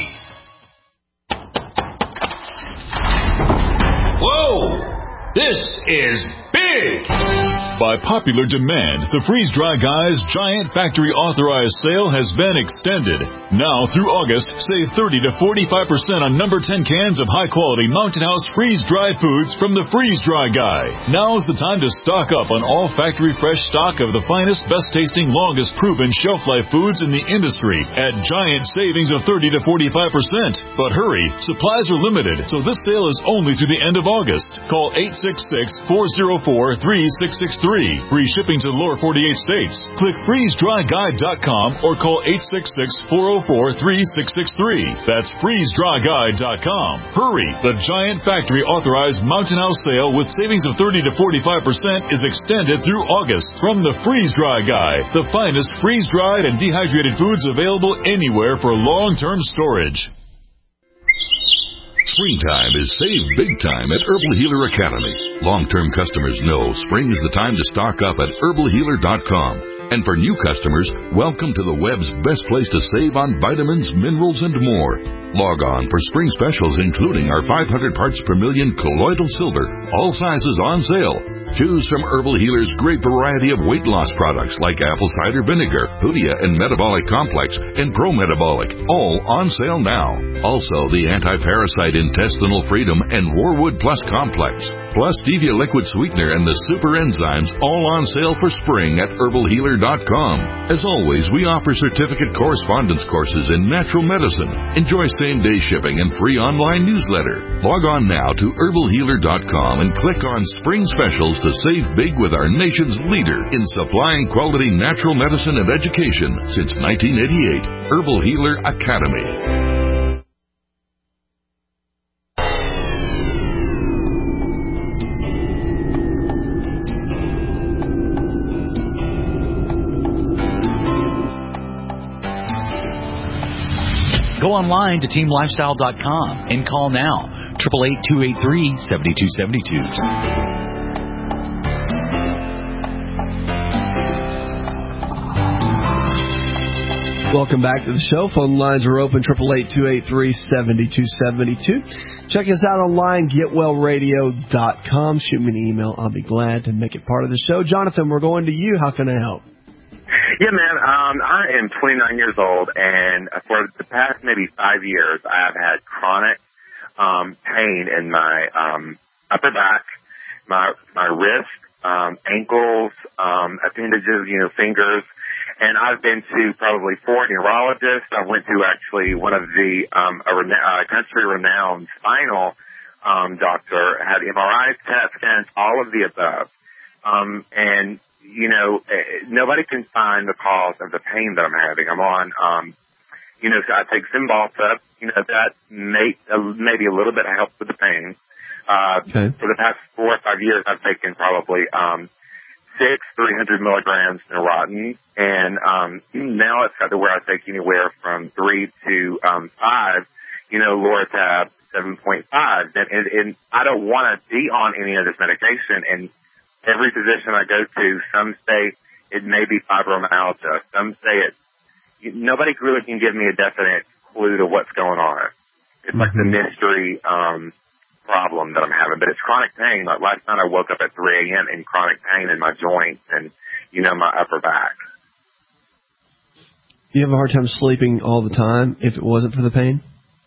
Whoa! This is big! By popular demand, the Freeze Dry Guy's Giant Factory Authorized Sale has been extended. Now through August, save thirty to forty-five percent on number ten cans of high-quality Mountain House freeze-dried foods from the Freeze Dry Guy. Now's the time to stock up on all factory fresh stock of the finest, best-tasting, longest-proven shelf-life foods in the industry at giant savings of thirty to forty-five percent. But hurry, supplies are limited, so this sale is only through the end of August. Call eight six six, four oh four, three six six three. Free shipping to the lower forty-eight states. Click freeze dry guide dot com or call eight six six, four oh four, three six six three. That's freeze dry guide dot com. Hurry! The Giant Factory Authorized Mountain House Sale with savings of thirty to forty-five percent is extended through August from the Freeze Dry Guy, the finest freeze-dried and dehydrated foods available anywhere for long-term storage. Springtime is save big time at Herbal Healer Academy. Long-term customers know spring is the time to stock up at herbal healer dot com. And for new customers, welcome to the web's best place to save on vitamins, minerals, and more. Log on for spring specials including our five hundred parts per million colloidal silver, all sizes on sale. Choose from Herbal Healer's great variety of weight loss products like apple cider vinegar, Hoodia and Metabolic Complex, and Pro Metabolic, all on sale now. Also, the Anti-Parasite Intestinal Freedom and Warwood Plus Complex. plus stevia liquid sweetener and the super enzymes, all on sale for spring at herbal healer dot com. As always, we offer certificate correspondence courses in natural medicine. Enjoy same-day shipping and free online newsletter. Log on now to herbal healer dot com and click on Spring Specials to save big with our nation's leader in supplying quality natural medicine and education since nineteen eighty-eight, Herbal Healer Academy. Go online to team lifestyle dot com and call now, eight eight eight, two eight three, seven two seven two. Welcome back to the show. Phone lines are open, eight eight eight, two eight three, seven two seven two. Check us out online, get well radio dot com. Shoot me an email. I'll be glad to make it part of the show. Jonathan, we're going to you. How can I help? Yeah, man, um, I am twenty-nine years old, and for the past maybe five years, I have had chronic um, pain in my um, upper back, my my wrist, um, ankles, um, appendages, you know, fingers, and I've been to probably four neurologists. I went to actually one of the um, a rena- uh, country-renowned spinal um, doctor, had M R Is, C A T scans, all of the above, um, and you know, nobody can find the cause of the pain that I'm having. I'm on, um, you know, so I take Cymbalta. You know, that may, uh, maybe a little bit of help with the pain. Uh, okay. For the past four or five years, I've taken probably, um, six, three hundred milligrams Neurontin. And, um, now it's got to where I take anywhere from three to, um, five, you know, Loratab seven point five. And, and, and I don't want to be on any of this medication. And, every physician I go to, some say it may be fibromyalgia. Some say it. Nobody really can give me a definite clue to what's going on. It's mm-hmm. like the mystery um, problem that I'm having. But it's chronic pain. Like last night I woke up at three a.m. in chronic pain in my joints and, you know, my upper back. You have a hard time sleeping all the time if it wasn't for the pain?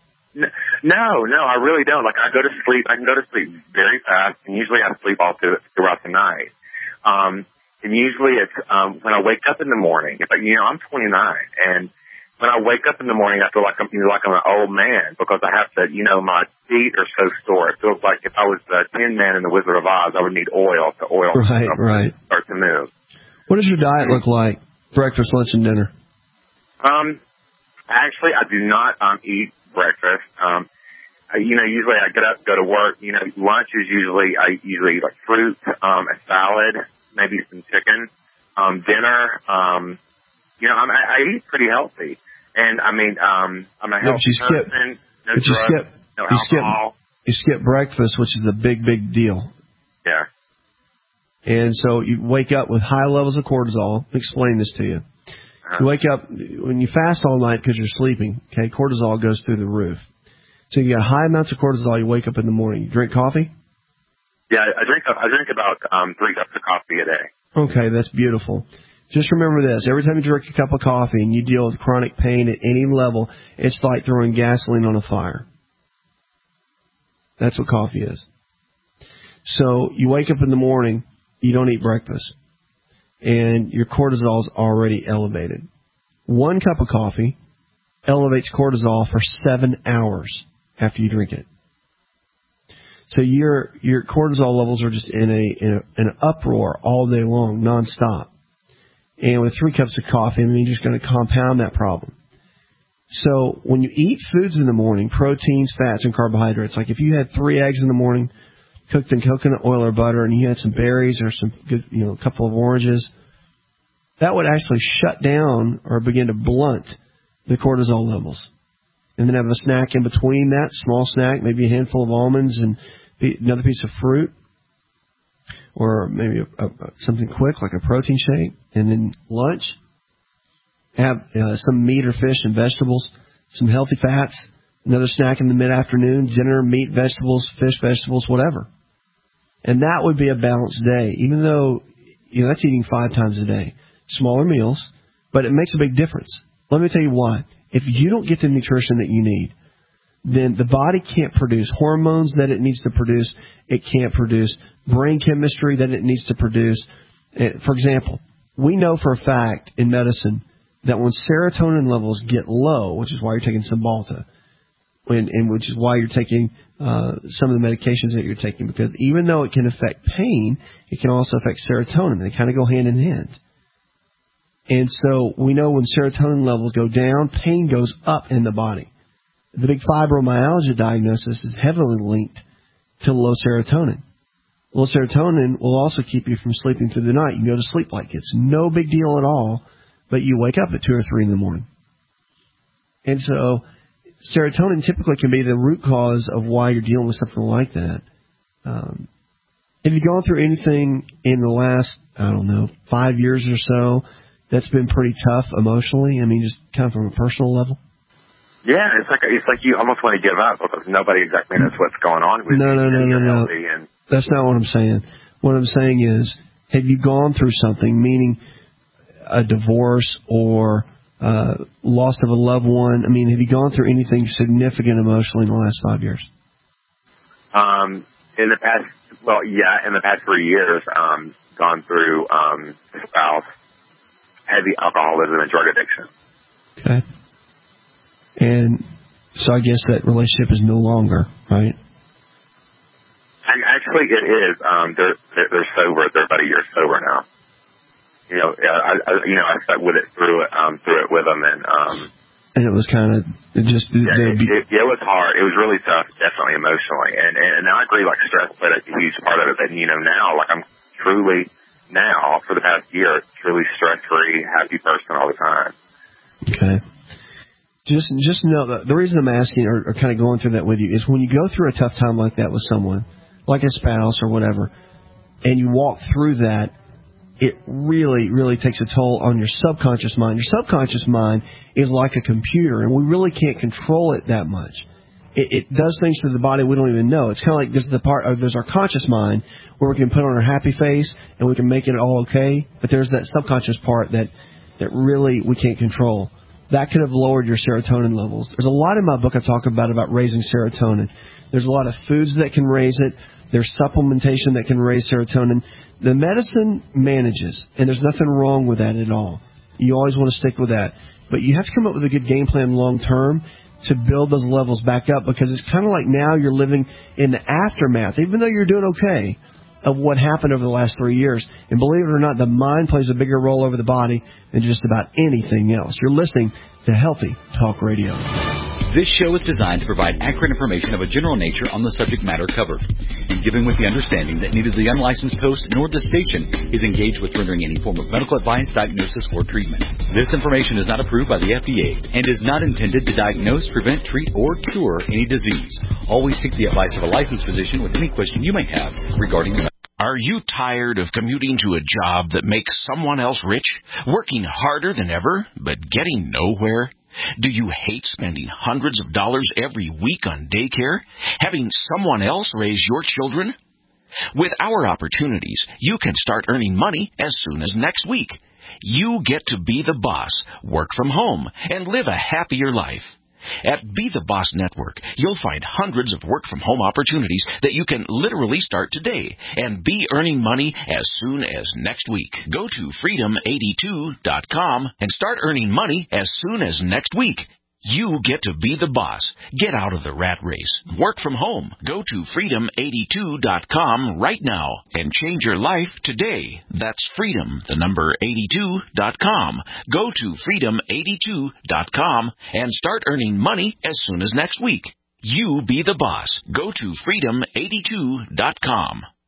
No, no, I really don't. Like, I go to sleep, I can go to sleep very fast, and usually I sleep all through, throughout the night. Um, and usually it's, um, when I wake up in the morning, if I, you know, I'm twenty-nine, and when I wake up in the morning, I feel like I'm, you know, like I'm an old man, because I have to, you know, my feet are so sore. It feels like if I was the Tin Man in the Wizard of Oz, I would need oil to oil right, myself right. to start to move. What does your diet look like? Breakfast, lunch, and dinner? Um, actually, I do not, um, eat breakfast. Um, I, you know, usually I get up, go to work. You know, lunch is usually, I usually eat like fruit, um, a salad, maybe some chicken. Um, dinner, um, you know, I'm, I, I eat pretty healthy. And I mean, um, I'm a yeah, healthy you skip, person. No but you drugs, skip, no you alcohol. Skip, you skip breakfast, which is a big, big deal. Yeah. And so you wake up with high levels of cortisol. Explain this to you. Uh-huh. You wake up, when you fast all night because you're sleeping, okay, cortisol goes through the roof. So you got high amounts of cortisol, you wake up in the morning. You drink coffee? Yeah, I drink I drink about um, three cups of coffee a day. Okay, that's beautiful. Just remember this. Every time you drink a cup of coffee and you deal with chronic pain at any level, it's like throwing gasoline on a fire. That's what coffee is. So you wake up in the morning, you don't eat breakfast, and your cortisol is already elevated. One cup of coffee elevates cortisol for seven hours after you drink it. So your your cortisol levels are just in a in, a, in an uproar all day long, nonstop. And with three cups of coffee, I mean, you're just going to compound that problem. So when you eat foods in the morning, proteins, fats, and carbohydrates, like if you had three eggs in the morning, cooked in coconut oil or butter, and you had some berries or some good, you know, a couple of oranges, that would actually shut down or begin to blunt the cortisol levels. And then have a snack in between that, small snack, maybe a handful of almonds and another piece of fruit, or maybe a, a, something quick like a protein shake. And then lunch, have uh, some meat or fish and vegetables, some healthy fats, another snack in the mid-afternoon, dinner, meat, vegetables, fish, vegetables, whatever. And that would be a balanced day, even though, you know, that's eating five times a day. Smaller meals, but it makes a big difference. Let me tell you why. If you don't get the nutrition that you need, then the body can't produce hormones that it needs to produce. It can't produce brain chemistry that it needs to produce. For example, we know for a fact in medicine that when serotonin levels get low, which is why you're taking Cymbalta, when, and which is why you're taking uh, some of the medications that you're taking, because even though it can affect pain, it can also affect serotonin. They kind of go hand in hand. And so we know when serotonin levels go down, pain goes up in the body. The big fibromyalgia diagnosis is heavily linked to low serotonin. Low serotonin will also keep you from sleeping through the night. You can go to sleep like it's no big deal at all, but you wake up at two or three in the morning. And so serotonin typically can be the root cause of why you're dealing with something like that. Um, have you gone through anything in the last, I don't know, five years or so that's been pretty tough emotionally? I mean, just kind of from a personal level? Yeah, it's like it's like you almost want to give up because nobody exactly knows what's going on with no, you. No, no, no, no, no. And that's not what I'm saying. What I'm saying is, have you gone through something, meaning a divorce or uh, loss of a loved one? I mean, have you gone through anything significant emotionally in the last five years? Um, in the past, well, yeah, in the past three years, um, gone through um, spouse, heavy alcoholism and drug addiction. Okay. And so I guess that relationship is no longer, right? Actually, it is. Um, they're, they're they're sober. They're about a year sober now. You know, I, I you know I stuck with it through it um through it with them, and um. And it was kind of it just Yeah, it, be- it, it was hard. It was really tough, definitely emotionally, and and, and I agree. Like stress played a huge part of it. And you know now, like I'm truly now for the past year, truly stress free, happy person all the time. Okay. Just just know that the reason I'm asking or, or kind of going through that with you is when you go through a tough time like that with someone, like a spouse or whatever, and you walk through that, it really, really takes a toll on your subconscious mind. Your subconscious mind is like a computer, and we really can't control it that much. It, it does things to the body we don't even know. It's kind of like there's the part, or there's our conscious mind where we can put on our happy face and we can make it all okay, but there's that subconscious part that, that really we can't control. That could have lowered your serotonin levels. There's a lot in my book I talk about about raising serotonin. There's a lot of foods that can raise it. There's supplementation that can raise serotonin. The medicine manages, and there's nothing wrong with that at all. You always want to stick with that. But you have to come up with a good game plan long term to build those levels back up, because it's kind of like now you're living in the aftermath, even though you're doing okay, of what happened over the last three years. And believe it or not, the mind plays a bigger role over the body than just about anything else. You're listening to Healthy Talk Radio. This show is designed to provide accurate information of a general nature on the subject matter covered, and given with the understanding that neither the unlicensed host nor the station is engaged with rendering any form of medical advice, diagnosis, or treatment. This information is not approved by the F D A and is not intended to diagnose, prevent, treat, or cure any disease. Always seek the advice of a licensed physician with any question you may have regarding the Are you tired of commuting to a job that makes someone else rich, working harder than ever, but getting nowhere? Do you hate spending hundreds of dollars every week on daycare, having someone else raise your children? With our opportunities, you can start earning money as soon as next week. You get to be the boss, work from home, and live a happier life. At Be the Boss Network, you'll find hundreds of work-from-home opportunities that you can literally start today and be earning money as soon as next week. Go to freedom eighty-two dot com and start earning money as soon as next week. You get to be the boss. Get out of the rat race. Work from home. Go to freedom eighty-two dot com right now and change your life today. That's freedom, the number eighty-two dot com. Go to freedom eighty-two dot com and start earning money as soon as next week. You be the boss. Go to freedom eighty-two dot com.